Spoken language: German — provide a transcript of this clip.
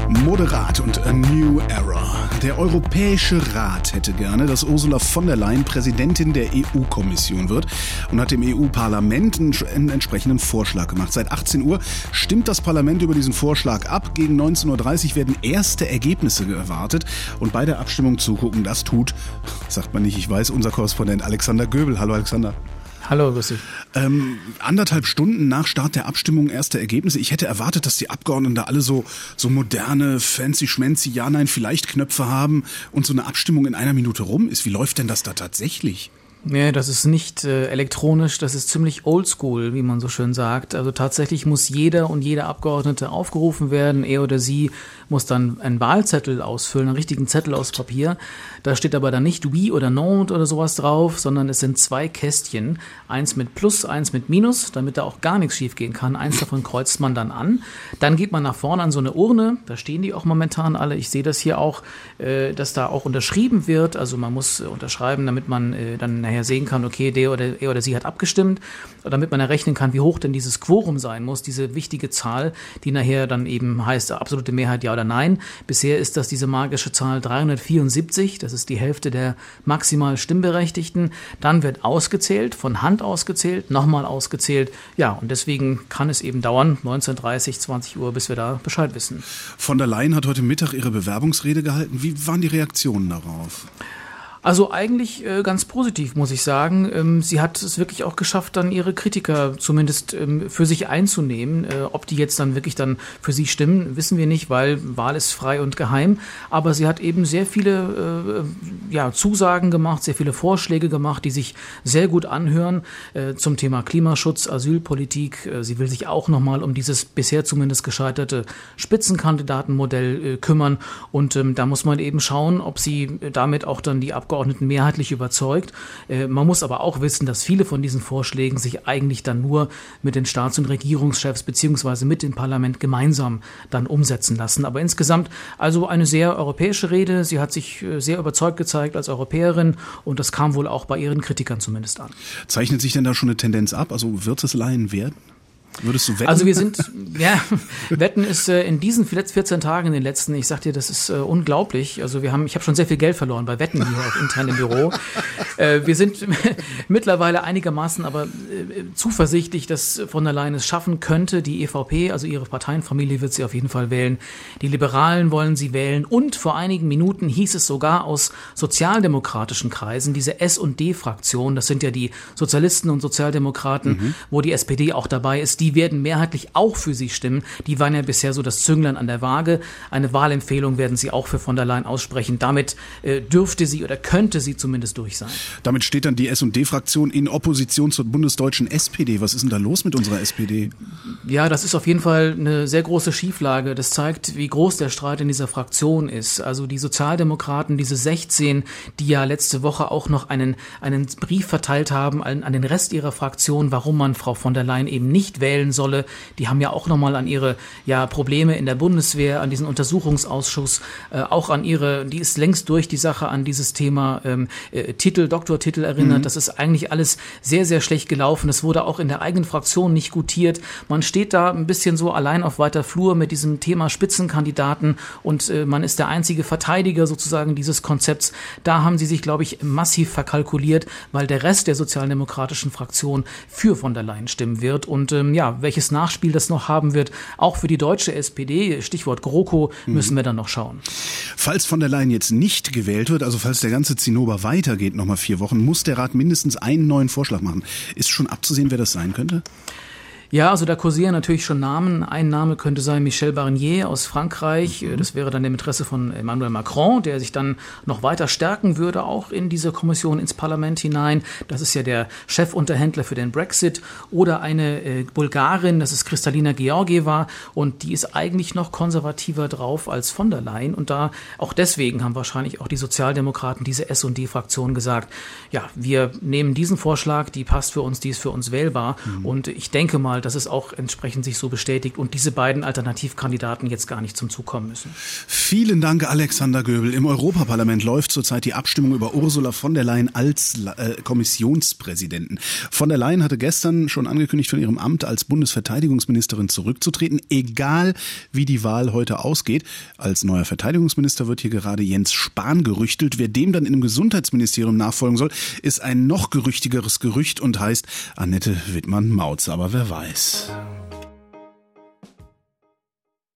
Moderat und A New Era. Der Europäische Rat hätte gerne, dass Ursula von der Leyen Präsidentin der EU-Kommission wird und hat dem EU-Parlament einen entsprechenden Vorschlag gemacht. Seit 18 Uhr stimmt das Parlament über diesen Vorschlag ab. Gegen 19.30 Uhr werden erste Ergebnisse erwartet und bei der Abstimmung zugucken, das tut, sagt man nicht, ich weiß, unser Korrespondent Alexander Göbel. Hallo Alexander. Hallo, grüß dich. 1,5 Stunden nach Start der Abstimmung erste Ergebnisse. Ich hätte erwartet, dass die Abgeordneten da alle so moderne, fancy-schmancy, Ja-Nein-Vielleicht-Knöpfe haben und so eine Abstimmung in einer Minute rum ist. Wie läuft denn das da tatsächlich? Nee, das ist nicht elektronisch, das ist ziemlich oldschool, wie man so schön sagt. Also tatsächlich muss jeder und jede Abgeordnete aufgerufen werden. Er oder sie muss dann einen Wahlzettel ausfüllen, einen richtigen Zettel aus Papier. Da steht aber dann nicht oui oder non oder sowas drauf, sondern es sind 2 Kästchen. Eins mit Plus, eins mit Minus, damit da auch gar nichts schief gehen kann. Eins davon kreuzt man dann an. Dann geht man nach vorne an so eine Urne. Da stehen die auch momentan alle. Ich sehe das hier auch, dass da auch unterschrieben wird. Also man muss unterschreiben, damit man dann nachher sehen kann, okay, er oder sie hat abgestimmt, damit man errechnen kann, wie hoch denn dieses Quorum sein muss, diese wichtige Zahl, die nachher dann eben heißt, absolute Mehrheit ja oder nein. Bisher ist das diese magische Zahl 374, das ist die Hälfte der maximal Stimmberechtigten. Dann wird ausgezählt, von Hand ausgezählt, nochmal ausgezählt. Ja, und deswegen kann es eben dauern, 19:30, 20 Uhr, bis wir da Bescheid wissen. Von der Leyen hat heute Mittag ihre Bewerbungsrede gehalten. Wie waren die Reaktionen darauf? Also eigentlich ganz positiv, muss ich sagen. Sie hat es wirklich auch geschafft, dann ihre Kritiker zumindest für sich einzunehmen. Ob die jetzt dann wirklich dann für sie stimmen, wissen wir nicht, weil Wahl ist frei und geheim. Aber sie hat eben sehr viele Zusagen gemacht, sehr viele Vorschläge gemacht, die sich sehr gut anhören zum Thema Klimaschutz, Asylpolitik. Sie will sich auch nochmal um dieses bisher zumindest gescheiterte Spitzenkandidatenmodell kümmern. Und da muss man eben schauen, ob sie damit auch dann die Abgeordneten mehrheitlich überzeugt. Man muss aber auch wissen, dass viele von diesen Vorschlägen sich eigentlich dann nur mit den Staats- und Regierungschefs beziehungsweise mit dem Parlament gemeinsam dann umsetzen lassen. Aber insgesamt also eine sehr europäische Rede. Sie hat sich sehr überzeugt gezeigt als Europäerin und das kam wohl auch bei ihren Kritikern zumindest an. Zeichnet sich denn da schon eine Tendenz ab? Also wird es Leyen werden? Würdest du wetten? Also wetten ist in diesen 14 Tagen, in den letzten, ich sag dir, das ist unglaublich. Also ich habe schon sehr viel Geld verloren bei Wetten hier auch intern im Büro. Wir sind mittlerweile einigermaßen aber zuversichtlich, dass von der Leyen es schaffen könnte. Die EVP, also ihre Parteienfamilie, wird sie auf jeden Fall wählen. Die Liberalen wollen sie wählen und vor einigen Minuten hieß es sogar aus sozialdemokratischen Kreisen, diese S&D-Fraktion, das sind ja die Sozialisten und Sozialdemokraten, wo die SPD auch dabei ist, die werden mehrheitlich auch für sie stimmen. Die waren ja bisher so das Zünglein an der Waage. Eine Wahlempfehlung werden sie auch für von der Leyen aussprechen. Damit dürfte sie oder könnte sie zumindest durch sein. Damit steht dann die S&D-Fraktion in Opposition zur bundesdeutschen SPD. Was ist denn da los mit unserer SPD? Ja, das ist auf jeden Fall eine sehr große Schieflage. Das zeigt, wie groß der Streit in dieser Fraktion ist. Also die Sozialdemokraten, diese 16, die ja letzte Woche auch noch einen Brief verteilt haben an den Rest ihrer Fraktion, warum man Frau von der Leyen eben nicht wählen solle. Die haben ja auch nochmal an ihre Probleme in der Bundeswehr, an diesen Untersuchungsausschuss, auch an die ist längst durch die Sache, an dieses Thema Doktortitel erinnert. Das ist eigentlich alles sehr, sehr schlecht gelaufen. Es wurde auch in der eigenen Fraktion nicht gutiert. Man steht da ein bisschen so allein auf weiter Flur mit diesem Thema Spitzenkandidaten und man ist der einzige Verteidiger sozusagen dieses Konzepts. Da haben sie sich, glaube ich, massiv verkalkuliert, weil der Rest der sozialdemokratischen Fraktion für von der Leyen stimmen wird. Und welches Nachspiel das noch haben wird, auch für die deutsche SPD, Stichwort GroKo, müssen wir dann noch schauen. Falls von der Leyen jetzt nicht gewählt wird, also falls der ganze Zinnober weitergeht, nochmal 4 Wochen, muss der Rat mindestens einen neuen Vorschlag machen. Ist schon abzusehen, wer das sein könnte? Ja, also da kursieren natürlich schon Namen. Ein Name könnte sein Michel Barnier aus Frankreich. Das wäre dann im Interesse von Emmanuel Macron, der sich dann noch weiter stärken würde, auch in diese Kommission ins Parlament hinein. Das ist ja der Chefunterhändler für den Brexit. Oder eine Bulgarin, das ist Kristalina Georgieva. Und die ist eigentlich noch konservativer drauf als von der Leyen. Und auch deswegen haben wahrscheinlich auch die Sozialdemokraten, diese S&D-Fraktion gesagt, ja, wir nehmen diesen Vorschlag, die passt für uns, die ist für uns wählbar. Und ich denke mal, mal, dass es auch entsprechend sich so bestätigt und diese beiden Alternativkandidaten jetzt gar nicht zum Zug kommen müssen. Vielen Dank, Alexander Göbel. Im Europaparlament läuft zurzeit die Abstimmung über Ursula von der Leyen als Kommissionspräsidenten. Von der Leyen hatte gestern schon angekündigt, von ihrem Amt als Bundesverteidigungsministerin zurückzutreten, egal wie die Wahl heute ausgeht. Als neuer Verteidigungsminister wird hier gerade Jens Spahn gerüchtelt. Wer dem dann in einem Gesundheitsministerium nachfolgen soll, ist ein noch gerüchtigeres Gerücht und heißt Annette Wittmann-Mautz. Aber wer weiß.